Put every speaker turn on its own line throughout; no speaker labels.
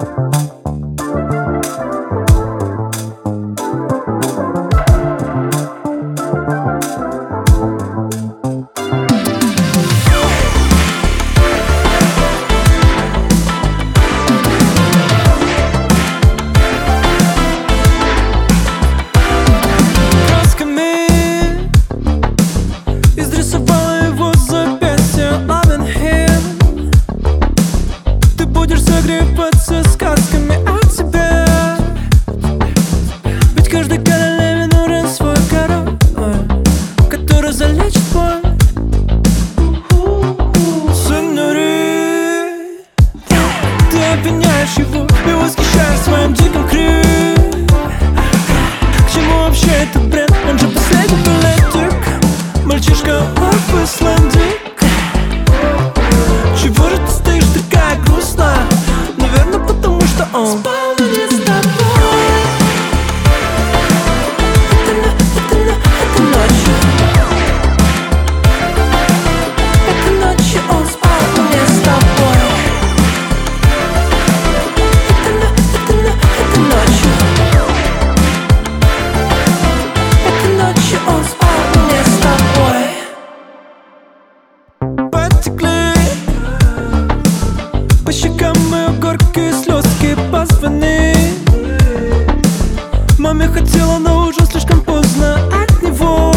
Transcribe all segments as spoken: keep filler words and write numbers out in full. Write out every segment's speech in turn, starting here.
Согреваться сказками о тебе. Ведь каждой королеве нужен свой король, который залечит боль. Сеньори, ты обвиняешь его и восхищаешь своим диким крик. К чему вообще этот бред? Он же последний билетик. Мальчишка в Исландии. Чего же ты стоишь такая грустная? Наверное, потому что он спал не с тобой. Это, это, это ночью. Это ночью он спал не с тобой. Это, это, это ночью. Это ночью он спал не с тобой. Потекли по щекам мои горькие слезки. Позвони маме, хотела, но уже слишком поздно от него.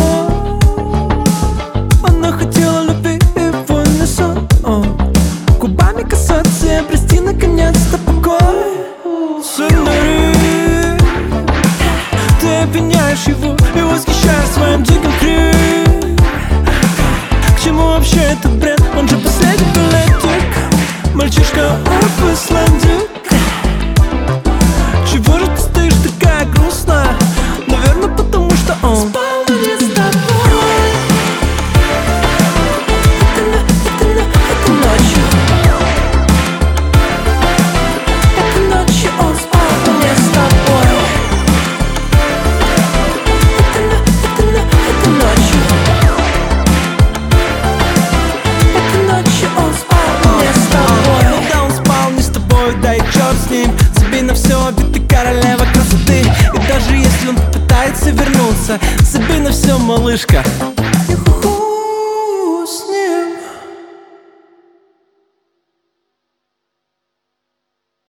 Она хотела любви и вольный сон, губами касаться и обрести наконец-то покой. Сеньори, ты обвиняешь его и восхищаешь своим диким крик. К чему вообще этот бред? Он же последний билетик. Мальчишка в Исландии. Чего же ты стоишь такая грустная? Наверное, потому что он спал не с тобой. Это, это, это ночью. Это ночью он спал не с тобой. Это, это, это ночью. Это ночью он спал не с тобой. Когда он спал не с тобой, да и черт с ним. Забей на все, ведь ты королева красоты. И даже если он попытается вернуться, забей на все, малышка,